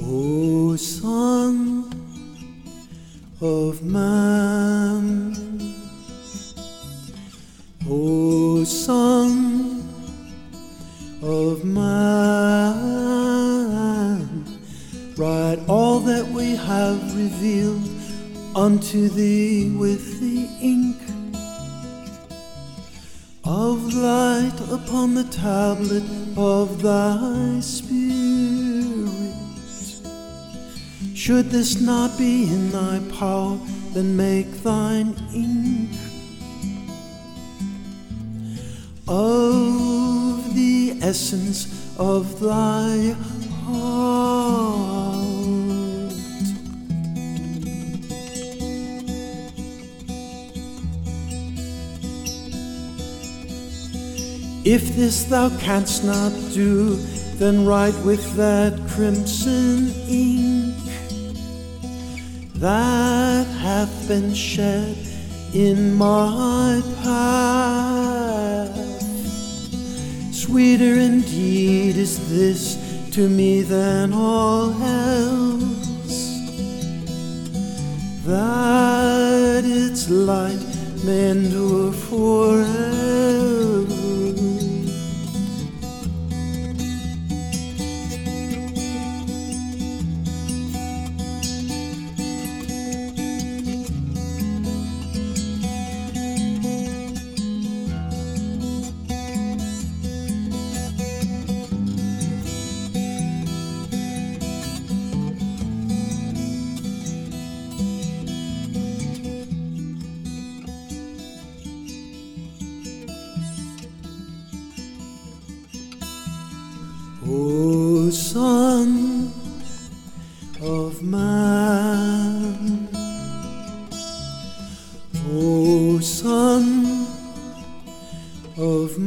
O Son of Man, O Son of Man, write all that we have revealed unto thee with the ink of light upon the tablet of thy spirit. Should this not be in thy power, then make thine ink of the essence of thy heart. If this thou canst not do, then write with that crimson ink that hath been shed in my path. Sweeter indeed is this to me than all else, that its light may endure forever. O Son of Man, O Son of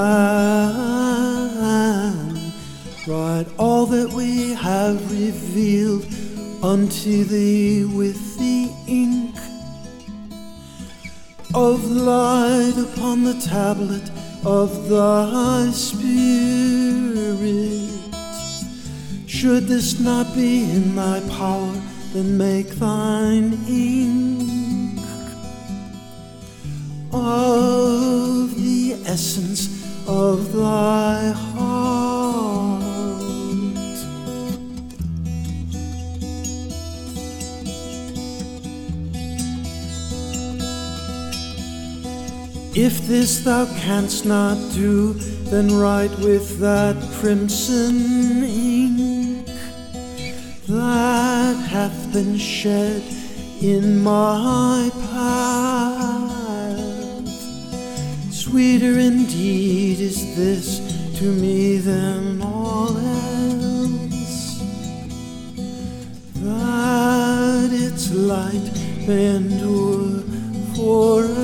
Man, write all that we have revealed unto thee with the ink of light upon the tablet of thy spirit. Should this not be in thy power, then make thine ink of the essence of thy heart. If this thou canst not do, then write with that crimson ink that hath been shed in my path. Sweeter indeed is this to me than all else, that its light may endure forever.